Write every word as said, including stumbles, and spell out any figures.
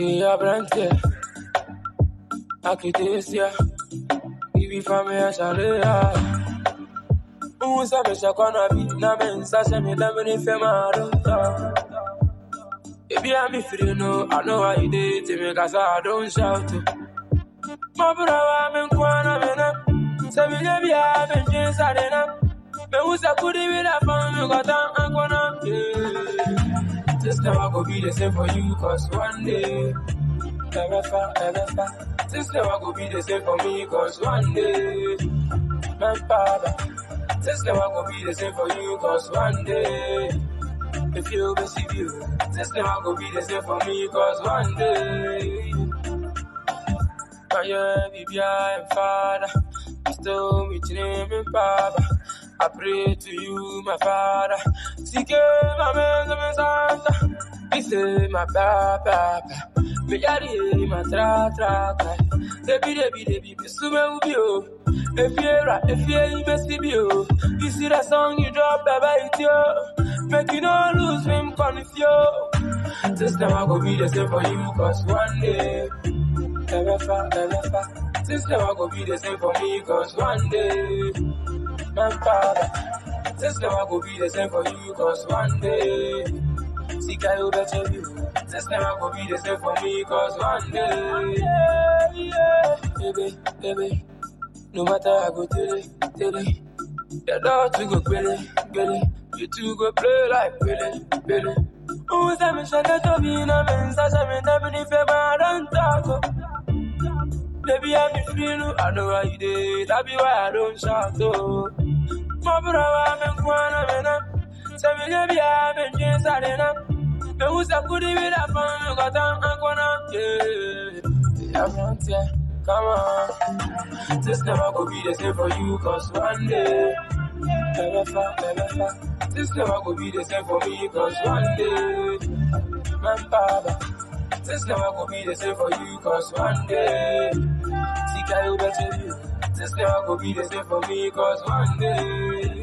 Yeah, Brante, Akitesia, Ibi Famia Sharia. Who said me Shakwana be Namen Sasha me Lemon Femaro? If you have me free, no, I know how you did to me, cause I don't shout. My brother, I'm in Kwana Mena, so we never have been James Arena. But who's a goodie with a family got down and Kwana? This never go be the same for you, cause one day. Ever far, ever far. This never go be the same for me, cause one day, my father. This never go be the same for you, cause one day, if you receive you, this never go be the same for me, cause one day, my yeah, baby, I'm father. Still with your name and Papa. I pray to you, my father. Seek my man, my Santa. He say, my papa. Me yari, my tra tra tra. Debi, debi, debi, besume ubio. If you're right, if you're best you. You see that song you drop, baby, it's you. Make you don't lose him, confuse. This never go be the same for you, cause one day. Ever far, ever far. This never go be the same for me, cause one day, my father. This never go be the same for you, cause one day, see guy who better you. This never go be the same for me, cause one day, yeah, yeah. Baby, baby, no matter I go till it, till it. Your daughter go Billy, Billy. You two go play like Billy, Billy. Who's that me shaka to be in a men's Sasha me never if you don't talk. Baby, I'm free, no, I know how you did. That be why I don't shout, oh. My brother, I'm in Kwana Mena. Tell me, baby, I'm in James Arena. But who's a goodie with a family got down and Kwana? Yeah, I'm not here. Come on. This never go be the same for you, cause one day, ever far, ever far. This never go be the same for me, cause one day, my father. This never go be the same for you, cause one day, see guy who better you. This never go be the same for me, cause one day.